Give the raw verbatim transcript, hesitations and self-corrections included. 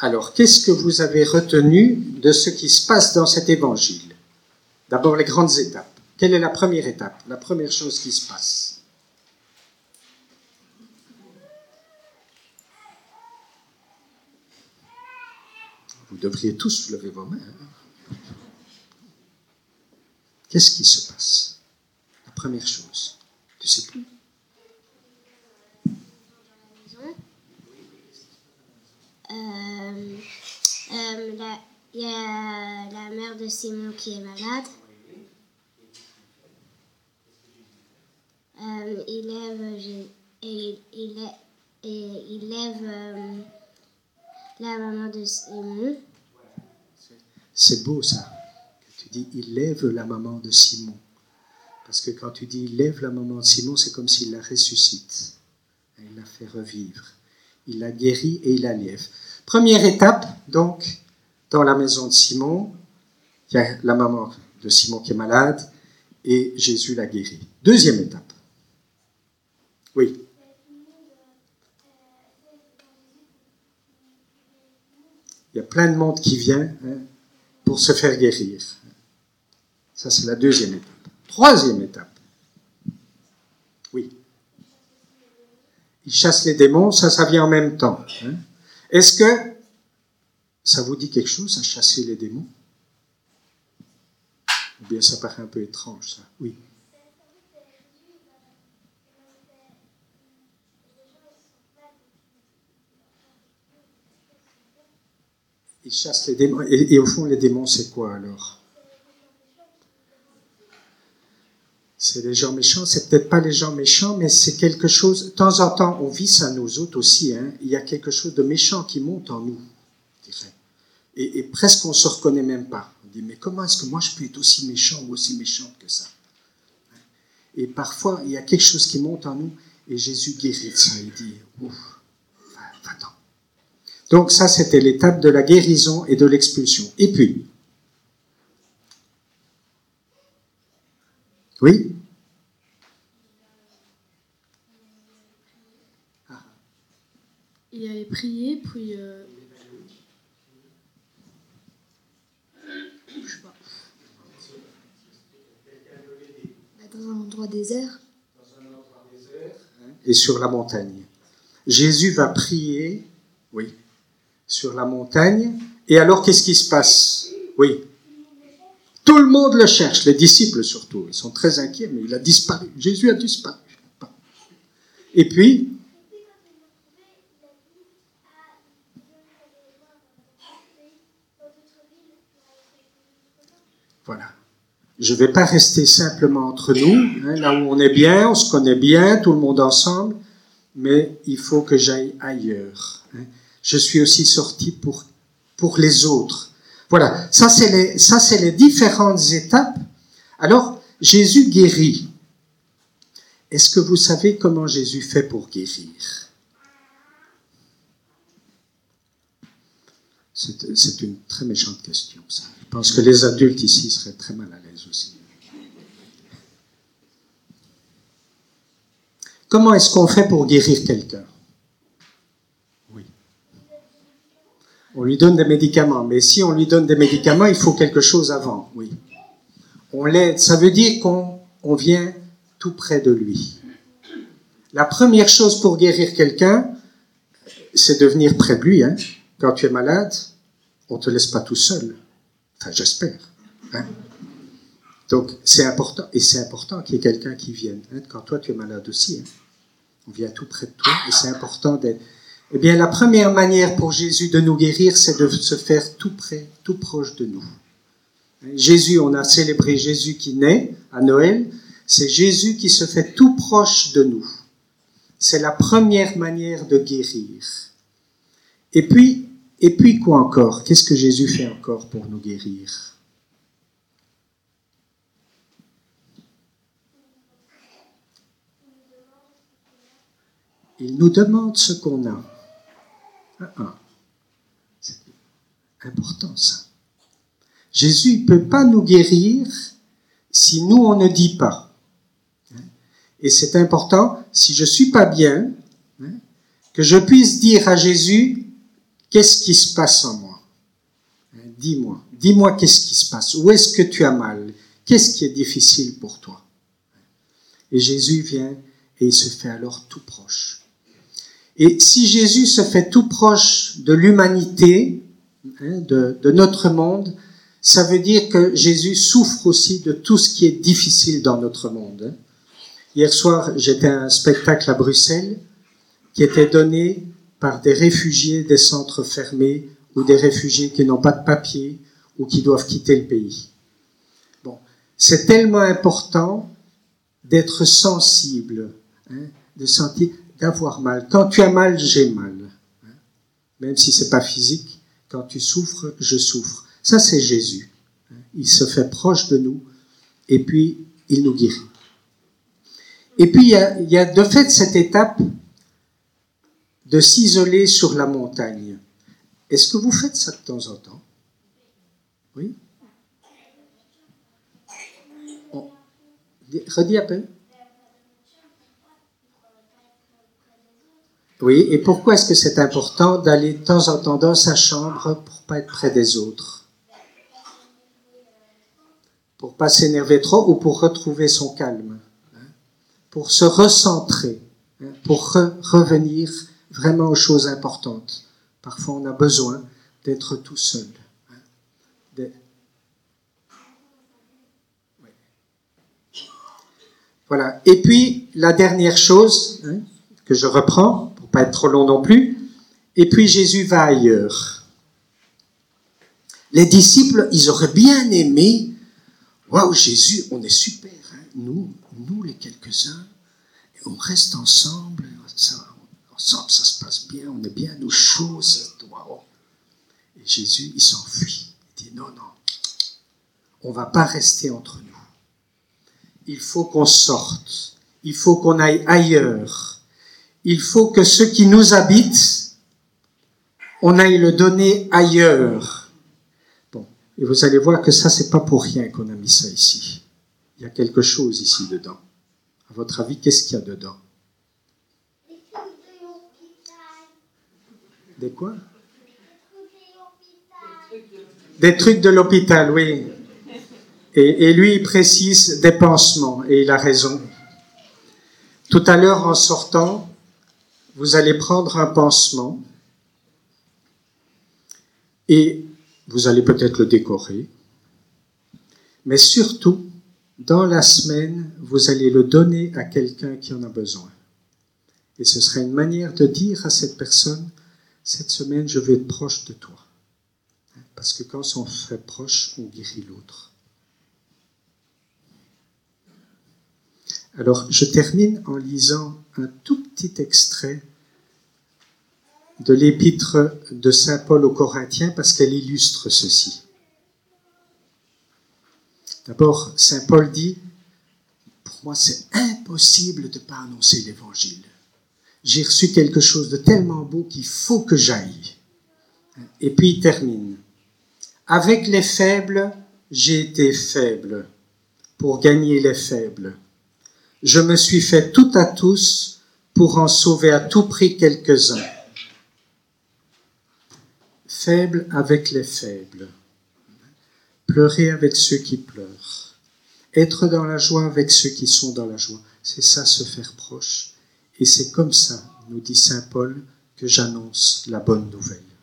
Alors, qu'est-ce que vous avez retenu de ce qui se passe dans cet évangile? D'abord, les grandes étapes. Quelle est la première étape, la première chose qui se passe? Vous devriez tous lever vos mains. Hein? Qu'est-ce qui se passe? La première chose. Tu sais plus? Euh, euh, la, il y a la mère de Simon qui est malade. Euh, il lève, et, il, et il lève euh, la maman de Simon. C'est beau ça, que tu dis il lève la maman de Simon. Parce que quand tu dis il lève la maman de Simon, c'est comme s'il la ressuscite. Il la fait revivre. Il la guérit et il la lève. Première étape, donc, dans la maison de Simon, il y a la maman de Simon qui est malade et Jésus la guérit. Deuxième étape. Oui. Il y a plein de monde qui vient hein, pour se faire guérir. Ça, c'est la deuxième étape. Troisième étape. Oui. Il chasse les démons, ça, ça vient en même temps. Hein. Est-ce que ça vous dit quelque chose, à chasser les démons? Ou bien ça paraît un peu étrange, ça? Oui. Il chasse les démons. Et, et au fond, les démons, c'est quoi alors? C'est les gens méchants, c'est peut-être pas les gens méchants, mais c'est quelque chose, de temps en temps, on vit ça nous autres aussi, hein, il y a quelque chose de méchant qui monte en nous, je dirais. Et, et presque on se reconnaît même pas. On dit, mais comment est-ce que moi je peux être aussi méchant ou aussi méchante que ça? Et parfois, il y a quelque chose qui monte en nous, et Jésus guérit de ça, il dit, ouf, va-t'en. Donc ça, c'était l'étape de la guérison et de l'expulsion. Et puis, oui? Ah. Il avait prié, puis... Euh... Je sais pas. Dans un endroit désert. Dans un endroit désert. Et sur la montagne. Jésus va prier, oui, sur la montagne. Et alors, qu'est-ce qui se passe? Oui. Tout le monde le cherche, les disciples surtout. Ils sont très inquiets, mais il a disparu. Jésus a disparu. Et puis, voilà. Je ne vais pas rester simplement entre nous, hein, là où on est bien, on se connaît bien, tout le monde ensemble, mais il faut que j'aille ailleurs. Hein. Je suis aussi sorti pour, pour les autres. Voilà, ça c'est les, ça c'est les différentes étapes. Alors, Jésus guérit. Est-ce que vous savez comment Jésus fait pour guérir? C'est, c'est une très méchante question, ça. Je pense que les adultes ici seraient très mal à l'aise aussi. Comment est-ce qu'on fait pour guérir quelqu'un? Oui. On lui donne des médicaments, mais si on lui donne des médicaments, il faut quelque chose avant, oui. On l'aide, ça veut dire qu'on on vient tout près de lui. La première chose pour guérir quelqu'un, c'est de venir près de lui. Hein. Quand tu es malade, on ne te laisse pas tout seul. Enfin, j'espère. Hein. Donc, c'est important, et c'est important qu'il y ait quelqu'un qui vienne. Hein. Quand toi, tu es malade aussi, hein. On vient tout près de toi, et c'est important d'être... Eh bien, la première manière pour Jésus de nous guérir, c'est de se faire tout près, tout proche de nous. Jésus, on a célébré Jésus qui naît à Noël, c'est Jésus qui se fait tout proche de nous. C'est la première manière de guérir. Et puis, et puis quoi encore? Qu'est-ce que Jésus fait encore pour nous guérir? Il nous demande ce qu'on a. Ah, ah. C'est important ça. Jésus ne peut pas nous guérir si nous on ne dit pas. Et c'est important, si je ne suis pas bien, que je puisse dire à Jésus qu'est-ce qui se passe en moi? Dis-moi, dis-moi qu'est-ce qui se passe? Où est-ce que tu as mal? Qu'est-ce qui est difficile pour toi? Et Jésus vient et il se fait alors tout proche. Et si Jésus se fait tout proche de l'humanité, hein, de, de notre monde, ça veut dire que Jésus souffre aussi de tout ce qui est difficile dans notre monde. Hein. Hier soir, j'étais à un spectacle à Bruxelles qui était donné par des réfugiés des centres fermés ou des réfugiés qui n'ont pas de papier ou qui doivent quitter le pays. Bon, c'est tellement important d'être sensible, hein, de sentir, d'avoir mal. Quand tu as mal, j'ai mal. Hein, même si c'est pas physique, quand tu souffres, je souffre. Ça, c'est Jésus. Hein, il se fait proche de nous et puis il nous guérit. Et puis, il y a, il y a de fait cette étape de s'isoler sur la montagne. Est-ce que vous faites ça de temps en temps? Oui? On... Redis un peu. Oui, et pourquoi est-ce que c'est important d'aller de temps en temps dans sa chambre pour ne pas être près des autres? Pour ne pas s'énerver trop ou pour retrouver son calme? Hein? Pour se recentrer, hein? Pour re- revenir vraiment aux choses importantes. Parfois, on a besoin d'être tout seul. Hein? De... Oui. Voilà. Et puis, la dernière chose, hein, que je reprends, pour pas être trop long non plus, et puis Jésus va ailleurs. Les disciples, ils auraient bien aimé, waouh, Jésus, on est super, hein, nous, nous les quelques-uns, on reste ensemble, ça, ensemble ça se passe bien, on est bien au chaud, waouh. Et Jésus, il s'enfuit, il dit non, non, on va pas rester entre nous. Il faut qu'on sorte, il faut qu'on aille ailleurs. Il faut que ce qui nous habite, on aille le donner ailleurs. Bon, et vous allez voir que ça, c'est pas pour rien qu'on a mis ça ici. Il y a quelque chose ici dedans. À votre avis, qu'est-ce qu'il y a dedans? Des quoi? Des trucs de l'hôpital, oui. Et, et lui, il précise des pansements, et il a raison. Tout à l'heure, en sortant, vous allez prendre un pansement et vous allez peut-être le décorer. Mais surtout, dans la semaine, vous allez le donner à quelqu'un qui en a besoin. Et ce sera une manière de dire à cette personne, cette semaine, je vais être proche de toi. Parce que quand on fait proche, on guérit l'autre. Alors, je termine en lisant un tout petit extrait de l'épître de saint Paul aux Corinthiens parce qu'elle illustre ceci. D'abord, saint Paul dit, pour moi c'est impossible de ne pas annoncer l'évangile. J'ai reçu quelque chose de tellement beau qu'il faut que j'aille. Et puis il termine. Avec les faibles, j'ai été faible pour gagner les faibles. Je me suis fait tout à tous pour en sauver à tout prix quelques-uns. Faible avec les faibles. Pleurer avec ceux qui pleurent. Être dans la joie avec ceux qui sont dans la joie. C'est ça, se faire proche. Et c'est comme ça, nous dit saint Paul, que j'annonce la bonne nouvelle.